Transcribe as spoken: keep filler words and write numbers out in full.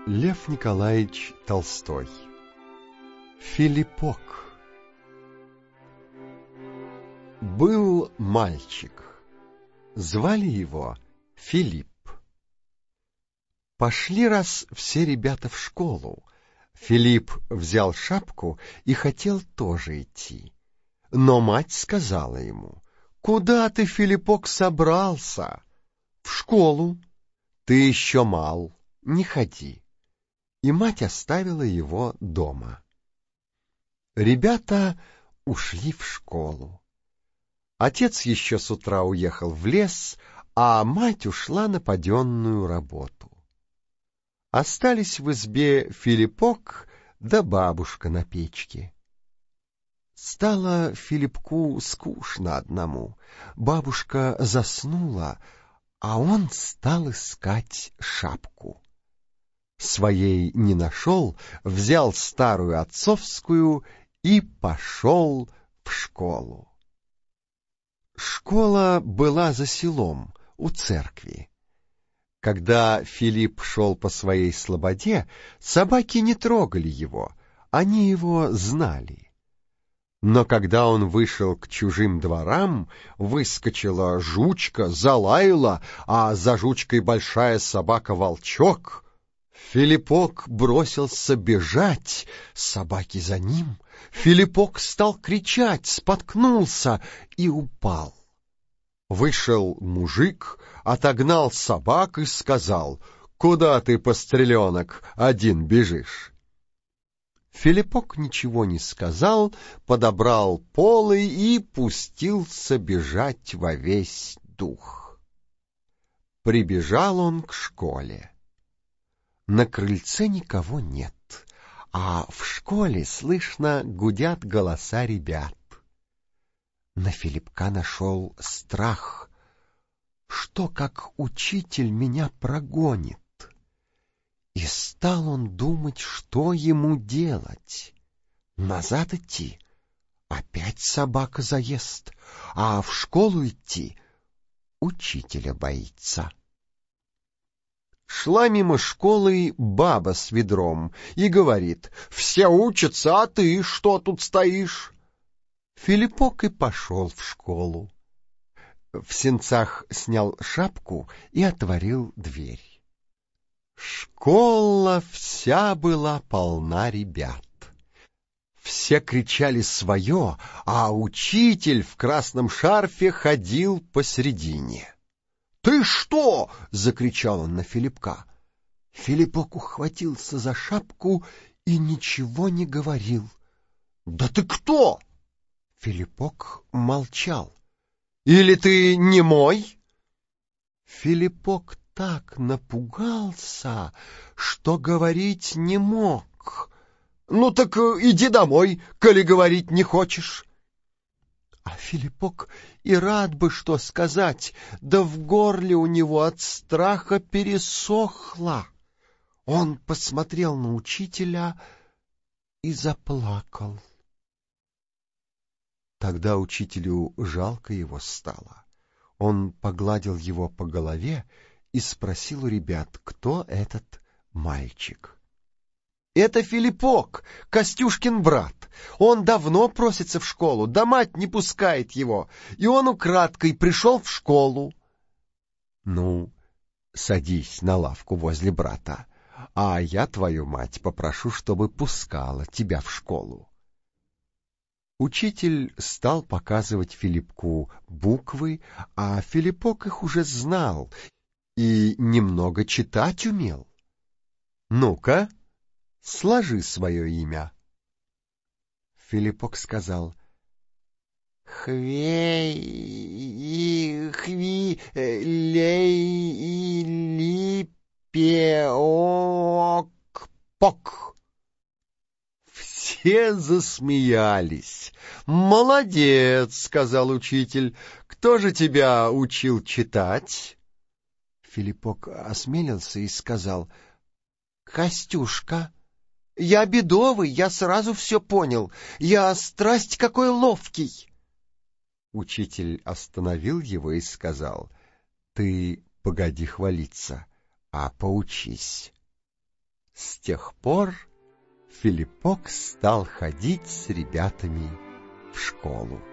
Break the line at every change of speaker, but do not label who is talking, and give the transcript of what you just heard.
Лев Николаевич Толстой. Филиппок. Был мальчик. Звали его Филипп. Пошли раз все ребята в школу. Филипп взял шапку и хотел тоже идти. Но мать сказала ему: «Куда ты, Филиппок, собрался?» «В школу». «Ты еще мал, не ходи». И мать оставила его дома. Ребята ушли в школу. Отец еще с утра уехал в лес, а мать ушла на паденную работу. Остались в избе Филиппок да бабушка на печке. Стало Филиппку скучно одному. Бабушка заснула, а он стал искать шапку. Своей не нашел, взял старую отцовскую и пошел в школу. Школа была за селом, у церкви. Когда Филипп шел по своей слободе, собаки не трогали его, они его знали. Но когда он вышел к чужим дворам, выскочила жучка, залаяла, а за жучкой большая собака-волчок. Филиппок бросился бежать, собаки за ним. Филиппок стал кричать, споткнулся и упал. Вышел мужик, отогнал собак и сказал: «Куда ты, постреленок, один бежишь?» Филиппок ничего не сказал, подобрал полы и пустился бежать во весь дух. Прибежал он к школе. На крыльце никого нет, а в школе слышно гудят голоса ребят. На Филиппка нашел страх. Что, как учитель меня прогонит? И стал он думать, что ему делать. Назад идти — опять собака заест, а в школу идти — учителя боится. Шла мимо школы баба с ведром и говорит: «Все учатся, а ты что тут стоишь?» Филиппок и пошел в школу. В сенцах снял шапку и отворил дверь. Школа вся была полна ребят. Все кричали свое, а учитель в красном шарфе ходил посредине. «Ты что?» — закричал он на Филиппка. Филиппок ухватился за шапку и ничего не говорил. «Да ты кто?» Филиппок молчал. «Или ты не мой?» Филиппок так напугался, что говорить не мог. «Ну так иди домой, коли говорить не хочешь». А Филиппок и рад бы что сказать, да в горле у него от страха пересохло. Он посмотрел на учителя и заплакал. Тогда учителю жалко его стало. Он погладил его по голове и спросил у ребят, кто этот мальчик. «Это Филиппок, Костюшкин брат. Он давно просится в школу, да мать не пускает его, и он украдкой пришел в школу». «Ну, садись на лавку возле брата, а я твою мать попрошу, чтобы пускала тебя в школу». Учитель стал показывать Филиппку буквы, а Филиппок их уже знал и немного читать умел. «Ну-ка, сложи свое имя». Филиппок сказал: «Хвей, хви, лей, ли, пеок, пок». Все засмеялись. «Молодец», — сказал учитель. «Кто же тебя учил читать?» Филиппок осмелился и сказал: «Костюшка». «Я бедовый, я сразу все понял. Я страсть какой ловкий». Учитель остановил его и сказал: «Ты погоди хвалиться, а поучись». С тех пор Филиппок стал ходить с ребятами в школу.